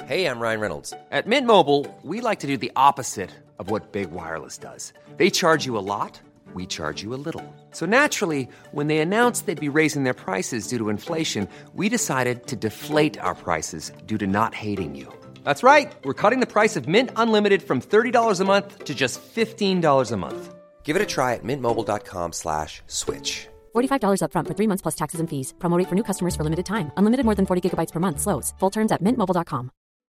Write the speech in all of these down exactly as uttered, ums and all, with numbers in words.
Hey, I'm Ryan Reynolds. At Mint Mobile, we like to do the opposite of what Big Wireless does. They charge you a lot, we charge you a little. So naturally, when they announced they'd be raising their prices due to inflation, we decided to deflate our prices due to not hating you. That's right. We're cutting the price of Mint Unlimited from thirty dollars a month to just fifteen dollars a month. Give it a try at mintmobile.com slash switch. forty-five dollars up front for three months plus taxes and fees. Promo rate for new customers for limited time. Unlimited more than forty gigabytes per month. Slows full terms at mint mobile dot com.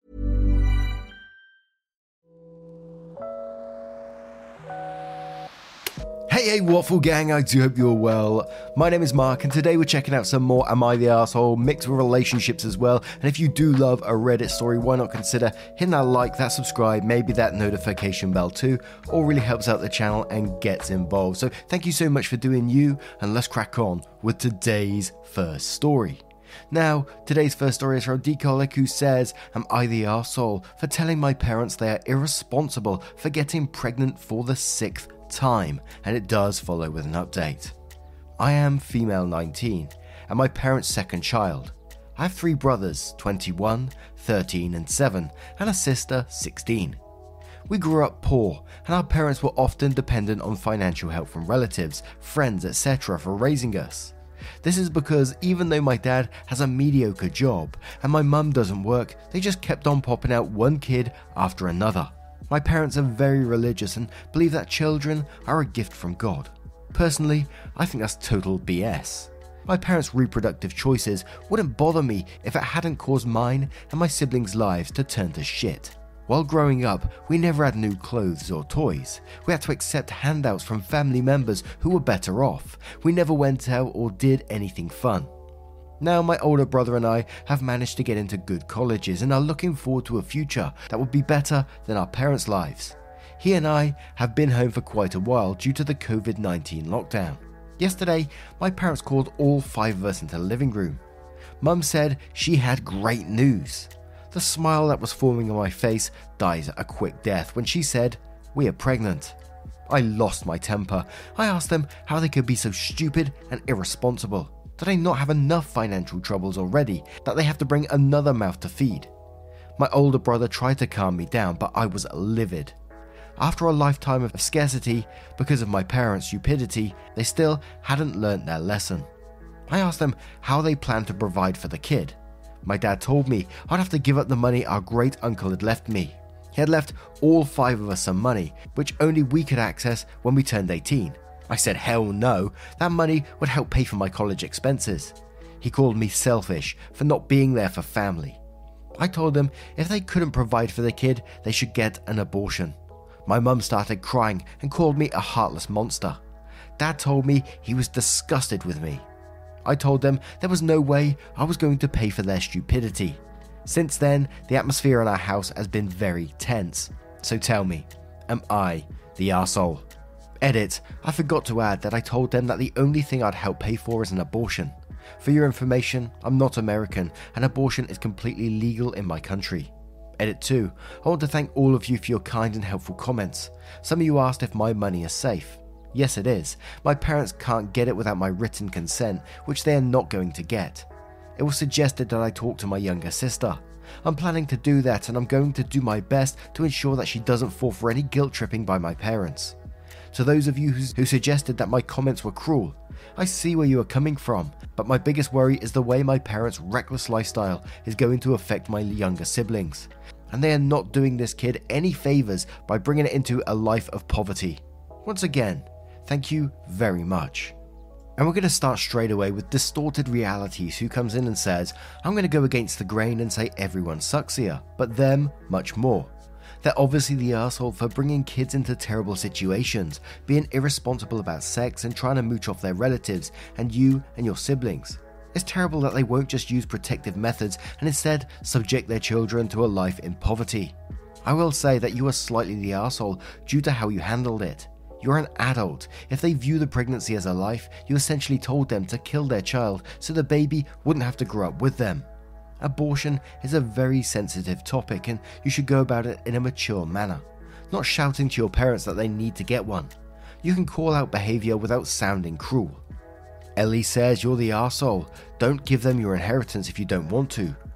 Hey, hey, Waffle Gang, I do hope you're well. My name is Mark, and today we're checking out some more Am I the Arsehole, mixed with relationships as well. And if you do love a Reddit story, why not consider hitting that like, that subscribe, maybe that notification bell too. All really helps out the channel and gets involved. So thank you so much for doing you, and let's crack on with today's first story. Now, today's first story is from Decolic, who says, Am I the arsehole for telling my parents they are irresponsible for getting pregnant for the sixth time? And it does follow with an update. I am female nineteen and my parents' second child. I have three brothers, twenty-one, thirteen and seven, and a sister, sixteen. We grew up poor, and our parents were often dependent on financial help from relatives, friends, et cetera for raising us. This is because even though my dad has a mediocre job and my mum doesn't work, they just kept on popping out one kid after another. My parents are very religious and believe that children are a gift from God. Personally, I think that's total B S. My parents' reproductive choices wouldn't bother me if it hadn't caused mine and my siblings' lives to turn to shit. While growing up, we never had new clothes or toys. We had to accept handouts from family members who were better off. We never went out or did anything fun. Now my older brother and I have managed to get into good colleges and are looking forward to a future that would be better than our parents' lives. He and I have been home for quite a while due to the covid nineteen lockdown. Yesterday, my parents called all five of us into the living room. Mum said she had great news. The smile that was forming on my face died a quick death when she said, "We are pregnant." I lost my temper. I asked them how they could be so stupid and irresponsible. Did I not have enough financial troubles already that they have to bring another mouth to feed? My older brother tried to calm me down, but I was livid. After a lifetime of scarcity, because of my parents' stupidity, they still hadn't learnt their lesson. I asked them how they planned to provide for the kid. My dad told me I'd have to give up the money our great uncle had left me. He had left all five of us some money, which only we could access when we turned eighteen. I said hell no, that money would help pay for my college expenses. He called me selfish for not being there for family. I told them if they couldn't provide for the kid, they should get an abortion. My mum started crying and called me a heartless monster. Dad told me he was disgusted with me. I told them there was no way I was going to pay for their stupidity. Since then, the atmosphere in our house has been very tense. So tell me, am I the arsehole? Edit, I forgot to add that I told them that the only thing I'd help pay for is an abortion. For your information, I'm not American, and abortion is completely legal in my country. Edit two, I want to thank all of you for your kind and helpful comments. Some of you asked if my money is safe. Yes, it is. My parents can't get it without my written consent, which they are not going to get. It was suggested that I talk to my younger sister. I'm planning to do that, and I'm going to do my best to ensure that she doesn't fall for any guilt tripping by my parents. To those of you who suggested that my comments were cruel, I see where you are coming from, but my biggest worry is the way my parents' reckless lifestyle is going to affect my younger siblings. And they are not doing this kid any favors by bringing it into a life of poverty. Once again, thank you very much. And we're going to start straight away with Distorted Realities, who comes in and says, I'm going to go against the grain and say everyone sucks here, but them much more. They're obviously the arsehole for bringing kids into terrible situations, being irresponsible about sex and trying to mooch off their relatives and you and your siblings. It's terrible that they won't just use protective methods and instead subject their children to a life in poverty. I will say that you are slightly the arsehole due to how you handled it. You're an adult. If they view the pregnancy as a life, you essentially told them to kill their child so the baby wouldn't have to grow up with them. Abortion is a very sensitive topic and you should go about it in a mature manner, not shouting to your parents that they need to get one. You can call out behavior without sounding cruel. Ellie says you're the arsehole. Don't give them your inheritance if you don't want to.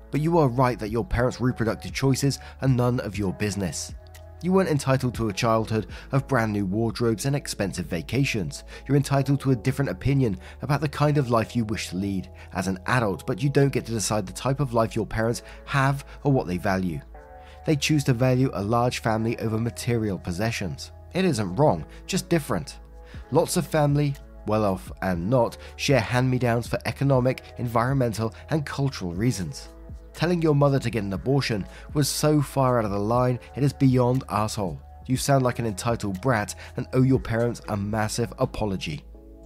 But you are right that your parents' reproductive choices are none of your business. You weren't entitled to a childhood of brand new wardrobes and expensive vacations. You're entitled to a different opinion about the kind of life you wish to lead as an adult, but you don't get to decide the type of life your parents have or what they value. They choose to value a large family over material possessions. It isn't wrong, just different. Lots of family, well off and not, share hand-me-downs for economic, environmental, and cultural reasons. Telling your mother to get an abortion was so far out of the line, it is beyond arsehole. You sound like an entitled brat and owe your parents a massive apology.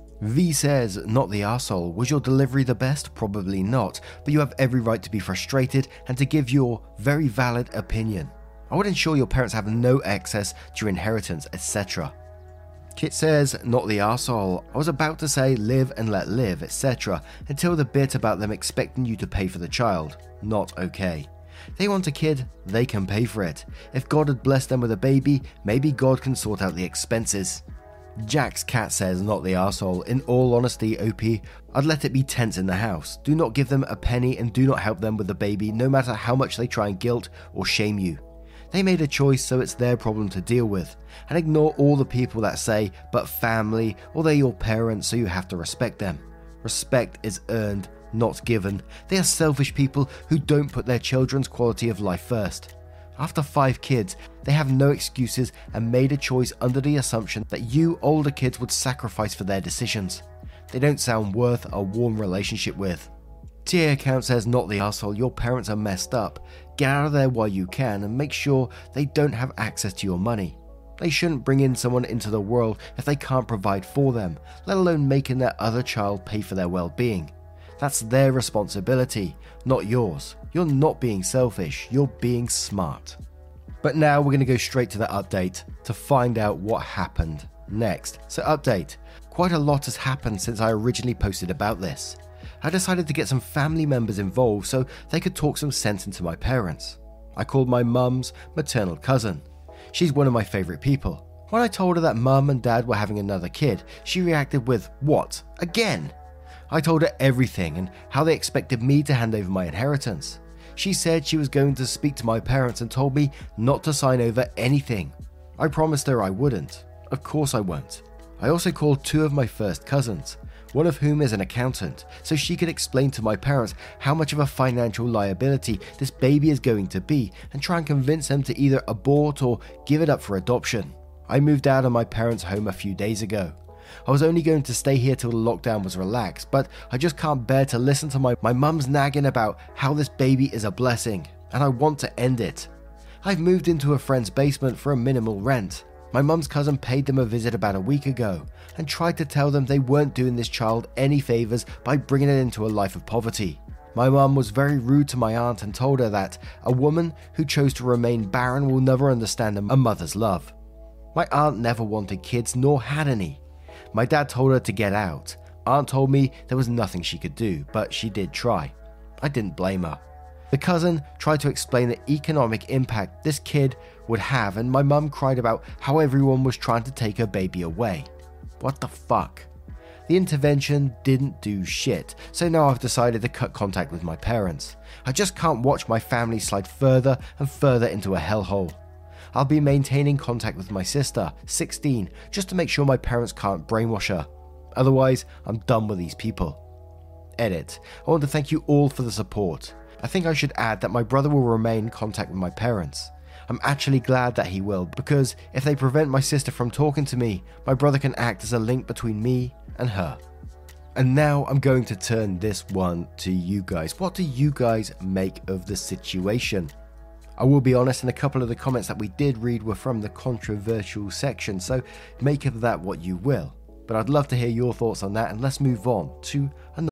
V says, not the arsehole. Was your delivery the best? Probably not, but you have every right to be frustrated and to give your very valid opinion. I would ensure your parents have no access to your inheritance, et cetera. Kit says, not the arsehole. I was about to say live and let live, et cetera, until the bit about them expecting you to pay for the child. Not okay. They want a kid, they can pay for it. If God had blessed them with a baby, maybe God can sort out the expenses. Jack's cat says, not the arsehole. In all honesty, O P, I'd let it be tense in the house. Do not give them a penny and do not help them with the baby, no matter how much they try and guilt or shame you. They made a choice, so it's their problem to deal with. And ignore all the people that say, but family, or they're your parents, so you have to respect them. Respect is earned, not given. They are selfish people who don't put their children's quality of life first. After five kids, they have no excuses and made a choice under the assumption that you older kids would sacrifice for their decisions. They don't sound worth a warm relationship with. T A account says, not the arsehole, your parents are messed up. Get out of there while you can and make sure they don't have access to your money. They shouldn't bring in someone into the world if they can't provide for them, let alone making their other child pay for their well-being. That's their responsibility, not yours. You're not being selfish, you're being smart. But now we're going to go straight to the update to find out what happened next. So update, quite a lot has happened since I originally posted about this. I decided to get some family members involved so they could talk some sense into my parents. I called my mum's maternal cousin. She's one of my favourite people. When I told her that mum and dad were having another kid, she reacted with, what? Again? I told her everything and how they expected me to hand over my inheritance. She said she was going to speak to my parents and told me not to sign over anything. I promised her I wouldn't. Of course I won't. I also called two of my first cousins, one of whom is an accountant, so she could explain to my parents how much of a financial liability this baby is going to be and try and convince them to either abort or give it up for adoption. I moved out of my parents' home a few days ago. I was only going to stay here till the lockdown was relaxed, but I just can't bear to listen to my, my mum's nagging about how this baby is a blessing, and I want to end it. I've moved into a friend's basement for a minimal rent. My mum's cousin paid them a visit about a week ago and tried to tell them they weren't doing this child any favours by bringing it into a life of poverty. My mum was very rude to my aunt and told her that a woman who chose to remain barren will never understand a mother's love. My aunt never wanted kids nor had any. My dad told her to get out. Aunt told me there was nothing she could do, but she did try. I didn't blame her. The cousin tried to explain the economic impact this kid would have, and my mum cried about how everyone was trying to take her baby away. What the fuck? The intervention didn't do shit, so now I've decided to cut contact with my parents. I just can't watch my family slide further and further into a hellhole. I'll be maintaining contact with my sister, sixteen, just to make sure my parents can't brainwash her. Otherwise, I'm done with these people. Edit. I want to thank you all for the support. I think I should add that my brother will remain in contact with my parents. I'm actually glad that he will, because if they prevent my sister from talking to me, my brother can act as a link between me and her. And now I'm going to turn this one to you guys. What do you guys make of the situation? I will be honest, and a couple of the comments that we did read were from the controversial section, so make of that what you will. But I'd love to hear your thoughts on that, and let's move on to another.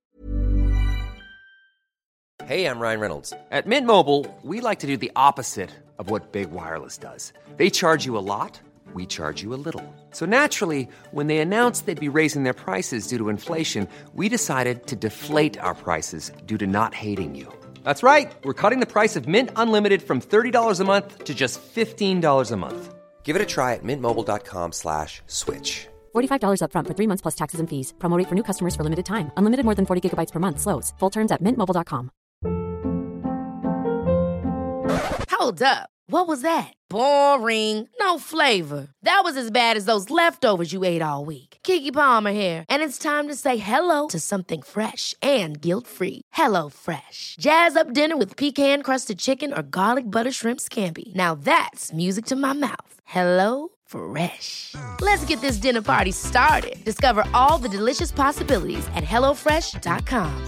Hey, I'm Ryan Reynolds. At Mint Mobile, we like to do the opposite of what Big Wireless does. They charge you a lot, we charge you a little. So naturally, when they announced they'd be raising their prices due to inflation, we decided to deflate our prices due to not hating you. That's right. We're cutting the price of Mint Unlimited from thirty dollars a month to just fifteen dollars a month. Give it a try at mintmobile.com slash switch. forty-five dollars up front for three months plus taxes and fees. Promo rate for new customers for limited time. Unlimited more than forty gigabytes per month slows. Full terms at mint mobile dot com. Hold up. What was that? Boring. No flavor. That was as bad as those leftovers you ate all week. Keke Palmer here, and it's time to say hello to something fresh and guilt-free. Hello Fresh. Jazz up dinner with pecan-crusted chicken or garlic butter shrimp scampi. Now that's music to my mouth. Hello Fresh. Let's get this dinner party started. Discover all the delicious possibilities at hello fresh dot com.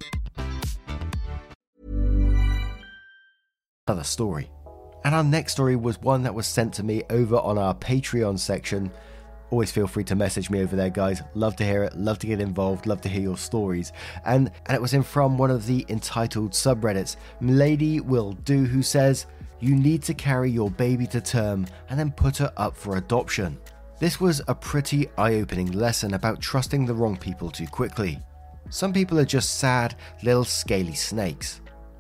Another story. And our next story was one that was sent to me over on our Patreon section. Always feel free to message me over there, guys. Love to hear it, love to get involved, love to hear your stories. And, and it was in from one of the entitled subreddits, Milady Will Do, who says, you need to carry your baby to term and then put her up for adoption. This was a pretty eye-opening lesson about trusting the wrong people too quickly. Some people are just sad little scaly snakes.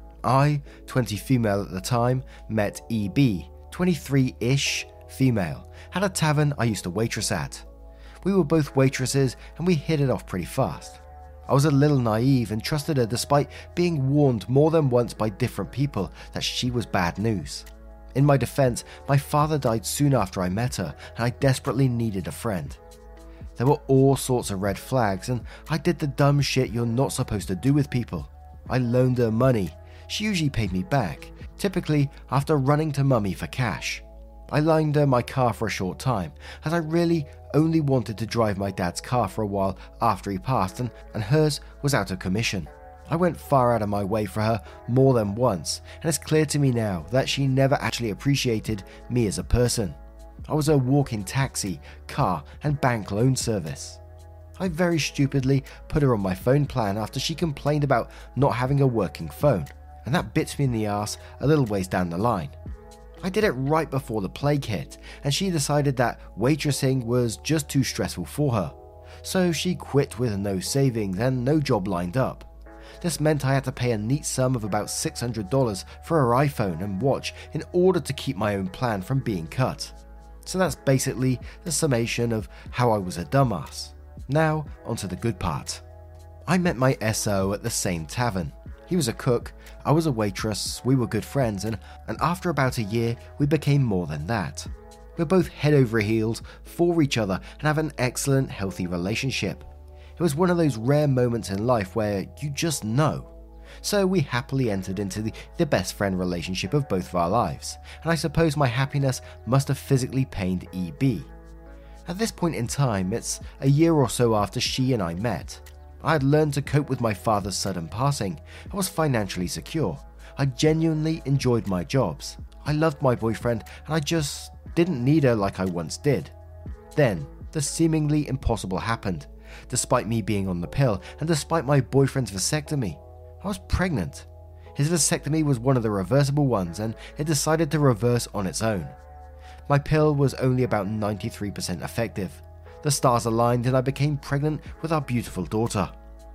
I, twenty female at the time, met E B, twenty-three-ish female, at a tavern I used to waitress at. We were both waitresses and we hit it off pretty fast. I was a little naive and trusted her despite being warned more than once by different people that she was bad news. In my defense, my father died soon after I met her and I desperately needed a friend. There were all sorts of red flags and I did the dumb shit you're not supposed to do with people. I loaned her money. She usually paid me back, typically after running to mummy for cash. I loaned her my car for a short time, as I really only wanted to drive my dad's car for a while after he passed, and, and hers was out of commission. I went far out of my way for her more than once, and it's clear to me now that she never actually appreciated me as a person. I was her walking taxi, car, and bank loan service. I very stupidly put her on my phone plan after she complained about not having a working phone, and that bit me in the arse a little ways down the line. I did it right before the plague hit, and she decided that waitressing was just too stressful for her. So she quit with no savings and no job lined up. This meant I had to pay a neat sum of about six hundred dollars for her iPhone and watch in order to keep my own plan from being cut. So that's basically the summation of how I was a dumbass. Now, onto the good part. I met my S O at the same tavern. He was a cook, I was a waitress, we were good friends, and, and after about a year, we became more than that. We're both head over heels for each other and have an excellent, healthy relationship. It was one of those rare moments in life where you just know. So we happily entered into the, the best friend relationship of both of our lives, and I suppose my happiness must have physically pained E B. At this point in time, it's a year or so after she and I met. I had learned to cope with my father's sudden passing. I was financially secure. I genuinely enjoyed my jobs. I loved my boyfriend and I just didn't need her like I once did. Then, the seemingly impossible happened. Despite me being on the pill and despite my boyfriend's vasectomy, I was pregnant. His vasectomy was one of the reversible ones and it decided to reverse on its own. My pill was only about ninety-three percent effective. The stars aligned and I became pregnant with our beautiful daughter.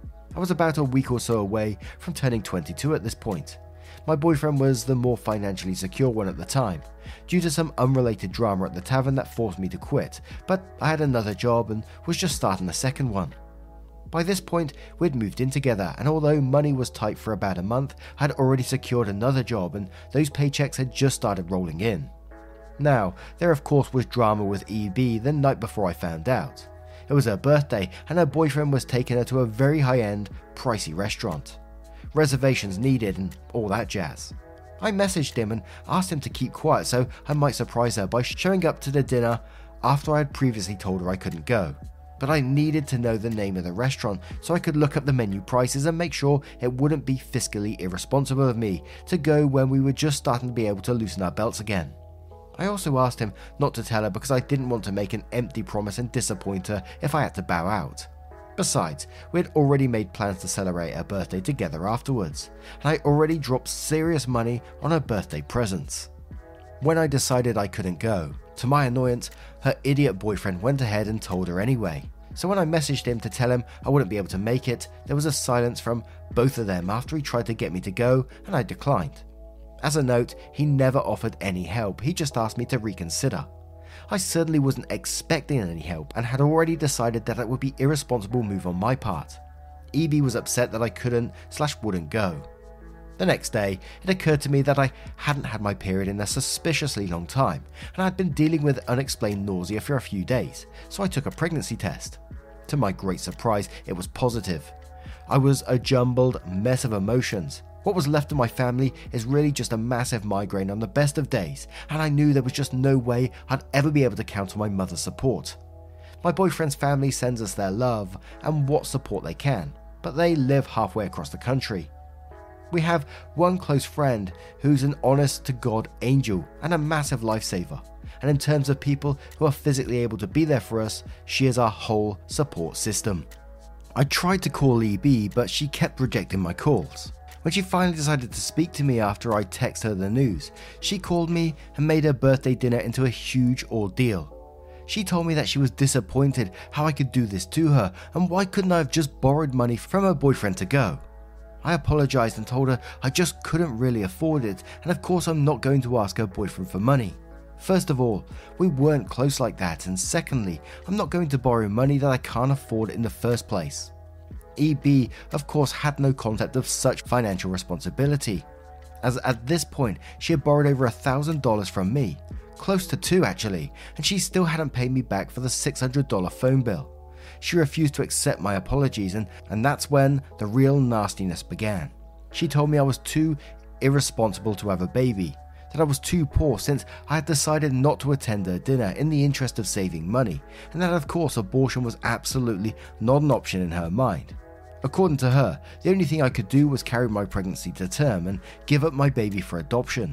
I was about a week or so away from turning twenty-two at this point. My boyfriend was the more financially secure one at the time, due to some unrelated drama at the tavern that forced me to quit, but I had another job and was just starting a second one. By this point, we'd moved in together, and although money was tight for about a month, I had already secured another job and those paychecks had just started rolling in. Now, there of course was drama with E B the night before I found out. It was her birthday and her boyfriend was taking her to a very high-end, pricey restaurant. Reservations needed and all that jazz. I messaged him and asked him to keep quiet so I might surprise her by showing up to the dinner after I had previously told her I couldn't go. But I needed to know the name of the restaurant so I could look up the menu prices and make sure it wouldn't be fiscally irresponsible of me to go when we were just starting to be able to loosen our belts again. I also asked him not to tell her because I didn't want to make an empty promise and disappoint her if I had to bow out. Besides, we had already made plans to celebrate her birthday together afterwards, and I already dropped serious money on her birthday presents. When I decided I couldn't go, to my annoyance, her idiot boyfriend went ahead and told her anyway. So when I messaged him to tell him I wouldn't be able to make it, there was a silence from both of them after he tried to get me to go, and I declined. As a note, he never offered any help, he just asked me to reconsider. I certainly wasn't expecting any help and had already decided that it would be an irresponsible move on my part. E B was upset that I couldn't slash wouldn't go. The next day, it occurred to me that I hadn't had my period in a suspiciously long time, and I had been dealing with unexplained nausea for a few days, so I took a pregnancy test. To my great surprise, it was positive. I was a jumbled mess of emotions. What was left of my family is really just a massive migraine on the best of days, and I knew there was just no way I'd ever be able to count on my mother's support. My boyfriend's family sends us their love and what support they can, but they live halfway across the country. We have one close friend who's an honest-to-God angel and a massive lifesaver, and in terms of people who are physically able to be there for us, she is our whole support system. I tried to call E B, but she kept rejecting my calls. When she finally decided to speak to me after I texted her the news, she called me and made her birthday dinner into a huge ordeal. She told me that she was disappointed how I could do this to her, and why couldn't I have just borrowed money from her boyfriend to go. I apologized and told her I just couldn't really afford it, and of course I'm not going to ask her boyfriend for money. First of all, we weren't close like that, and secondly, I'm not going to borrow money that I can't afford in the first place. E B, of course, had no concept of such financial responsibility, as at this point she had borrowed over a thousand dollars from me, close to two actually, and she still hadn't paid me back for the six hundred dollars phone bill. She refused to accept my apologies, and, and that's when the real nastiness began. She told me I was too irresponsible to have a baby, that I was too poor since I had decided not to attend her dinner in the interest of saving money, and that of course abortion was absolutely not an option in her mind. According to her, the only thing I could do was carry my pregnancy to term and give up my baby for adoption.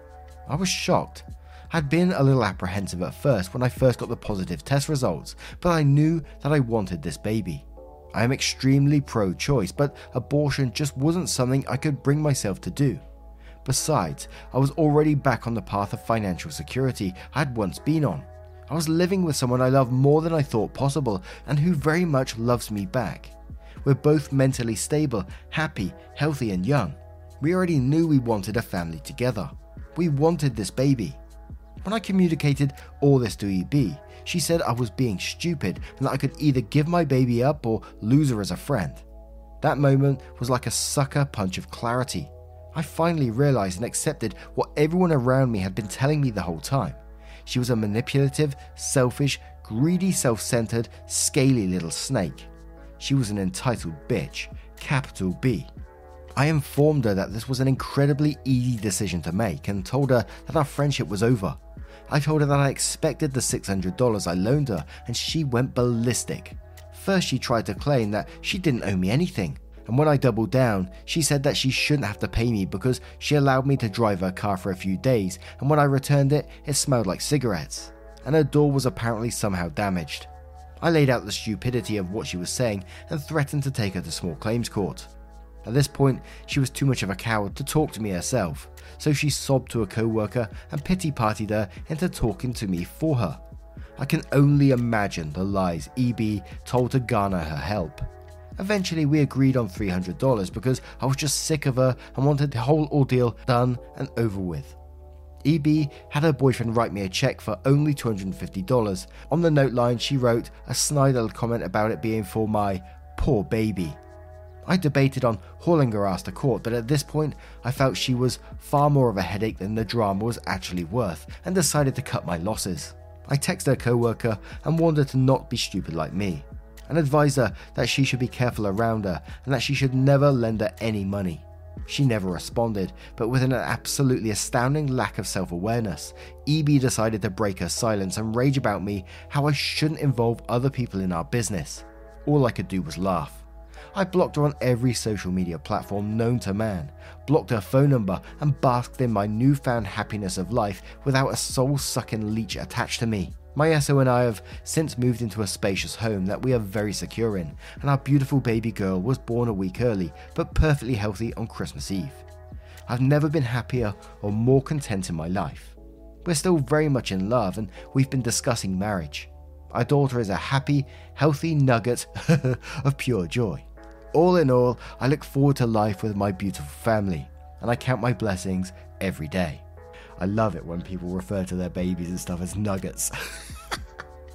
I was shocked. I'd been a little apprehensive at first when I first got the positive test results, but I knew that I wanted this baby. I am extremely pro-choice, but abortion just wasn't something I could bring myself to do. Besides, I was already back on the path of financial security I had once been on. I was living with someone I loved more than I thought possible and who very much loves me back. We're both mentally stable, happy, healthy and young. We already knew we wanted a family together. We wanted this baby. When I communicated all this to E B, she said I was being stupid and that I could either give my baby up or lose her as a friend. That moment was like a sucker punch of clarity. I finally realized and accepted what everyone around me had been telling me the whole time. She was a manipulative, selfish, greedy, self-centered, scaly little snake. She was an entitled bitch, capital B. I informed her that this was an incredibly easy decision to make and told her that our friendship was over. I told her that I expected the six hundred dollars I loaned her, and she went ballistic. First she tried to claim that she didn't owe me anything, and when I doubled down, she said that she shouldn't have to pay me because she allowed me to drive her car for a few days, and when I returned it, it smelled like cigarettes, and her door was apparently somehow damaged. I laid out the stupidity of what she was saying and threatened to take her to small claims court. At this point, she was too much of a coward to talk to me herself, so she sobbed to a co-worker and pity-partied her into talking to me for her. I can only imagine the lies E B told to garner her help. Eventually, we agreed on three hundred dollars because I was just sick of her and wanted the whole ordeal done and over with. E B had her boyfriend write me a check for only two hundred fifty dollars. On the note line, she wrote a snide little comment about it being for my poor baby. I debated on hauling her ass to court, but at this point, I felt she was far more of a headache than the drama was actually worth, and decided to cut my losses. I texted her co-worker and warned her to not be stupid like me, and advised her that she should be careful around her and that she should never lend her any money. She never responded, but with an absolutely astounding lack of self-awareness, E B decided to break her silence and rage about me how I shouldn't involve other people in our business. All I could do was laugh. I blocked her on every social media platform known to man, blocked her phone number, and basked in my newfound happiness of life without a soul-sucking leech attached to me. My S O and I have since moved into a spacious home that we are very secure in, and our beautiful baby girl was born a week early, but perfectly healthy on Christmas Eve. I've never been happier or more content in my life. We're still very much in love, and we've been discussing marriage. Our daughter is a happy, healthy nugget of pure joy. All in all, I look forward to life with my beautiful family, and I count my blessings every day. I love it when people refer to their babies and stuff as nuggets.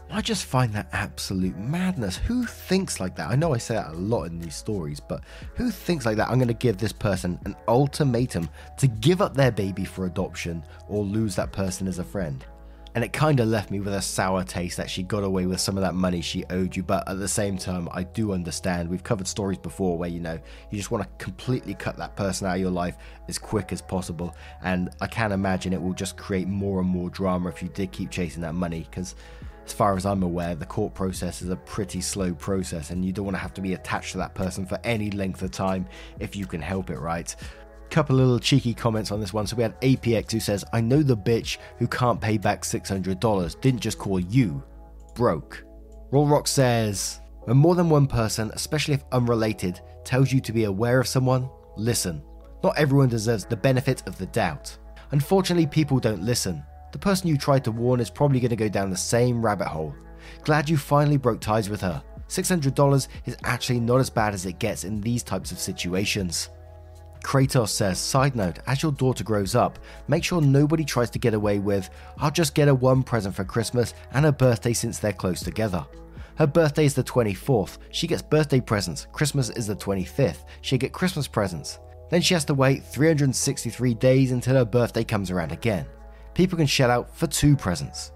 I just find that absolute madness. Who thinks like that? I know I say that a lot in these stories, but who thinks like that? I'm going to give this person an ultimatum to give up their baby for adoption or lose that person as a friend. And it kind of left me with a sour taste that she got away with some of that money she owed you. But at the same time, I do understand. We've covered stories before where, you know, you just want to completely cut that person out of your life as quick as possible. And I can imagine it will just create more and more drama if you did keep chasing that money, because as far as I'm aware, the court process is a pretty slow process and you don't want to have to be attached to that person for any length of time if you can help it, right? Couple little cheeky comments on this one. So we had A P X who says, I know the bitch who can't pay back six hundred dollars didn't just call you broke. Rollrock says, when more than one person, especially if unrelated, tells you to be aware of someone, listen. Not everyone deserves the benefit of the doubt. Unfortunately, people don't listen. The person you tried to warn is probably going to go down the same rabbit hole. Glad you finally broke ties with her. six hundred dollars is actually not as bad as it gets in these types of situations. Kratos says, side note, as your daughter grows up, make sure nobody tries to get away with, I'll just get her one present for Christmas and her birthday since they're close together. Her birthday is the twenty-fourth, she gets birthday presents, Christmas is the twenty-fifth, she'll get Christmas presents. Then she has to wait three hundred sixty-three days until her birthday comes around again. People can shell out for two presents.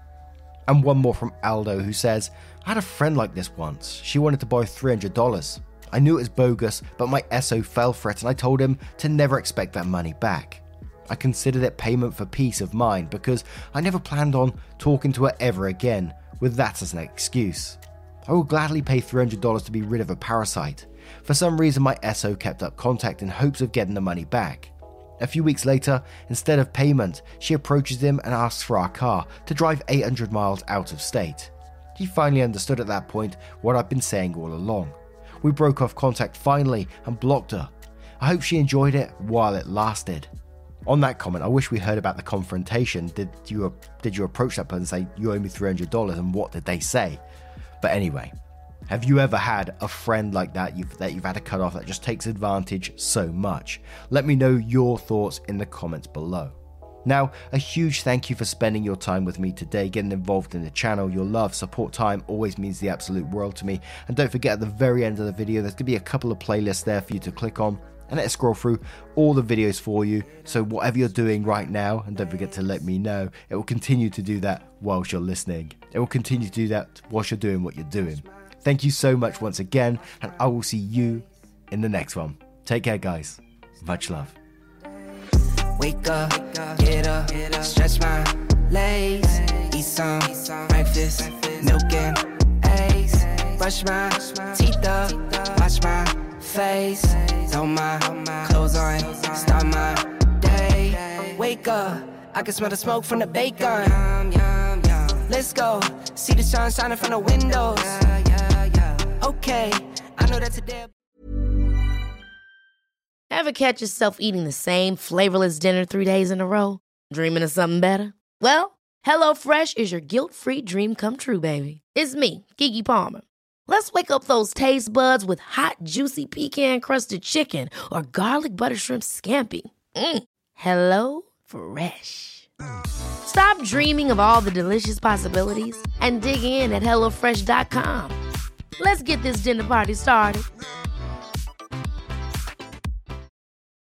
And one more from Aldo who says, I had a friend like this once, she wanted to borrow three hundred dollars. I knew it was bogus, but my S O fell for it and I told him to never expect that money back. I considered it payment for peace of mind because I never planned on talking to her ever again, with that as an excuse. I will gladly pay three hundred dollars to be rid of a parasite. For some reason my S O kept up contact in hopes of getting the money back. A few weeks later, instead of payment, she approaches him and asks for our car to drive eight hundred miles out of state. He finally understood at that point what I've been saying all along. We broke off contact finally and blocked her. I hope she enjoyed it while it lasted. On that comment, I wish we heard about the confrontation. Did you did you approach that person and say, you owe me three hundred dollars, and what did they say? But anyway, have you ever had a friend like that you've, that you've had to cut off that just takes advantage so much? Let me know your thoughts in the comments below. Now, a huge thank you for spending your time with me today, getting involved in the channel. Your love, support, time always means the absolute world to me. And don't forget, at the very end of the video, there's going to be a couple of playlists there for you to click on, and it'll scroll through all the videos for you. So whatever you're doing right now, and don't forget to let me know, it will continue to do that whilst you're listening. It will continue to do that whilst you're doing what you're doing. Thank you so much once again, and I will see you in the next one. Take care, guys. Much love. Wake up, get up, stretch my legs, eat some breakfast, milk and eggs, brush my teeth up, wash my face, throw my clothes on, start my day. Wake up, I can smell the smoke from the bacon. Let's go, see the sun shining from the windows. Okay, I know that today. Ever catch yourself eating the same flavorless dinner three days in a row? Dreaming of something better? Well, HelloFresh is your guilt-free dream come true, baby. It's me, Keke Palmer. Let's wake up those taste buds with hot, juicy pecan-crusted chicken or garlic butter shrimp scampi. Mm. Hello Fresh. Stop dreaming of all the delicious possibilities and dig in at HelloFresh dot com. Let's get this dinner party started.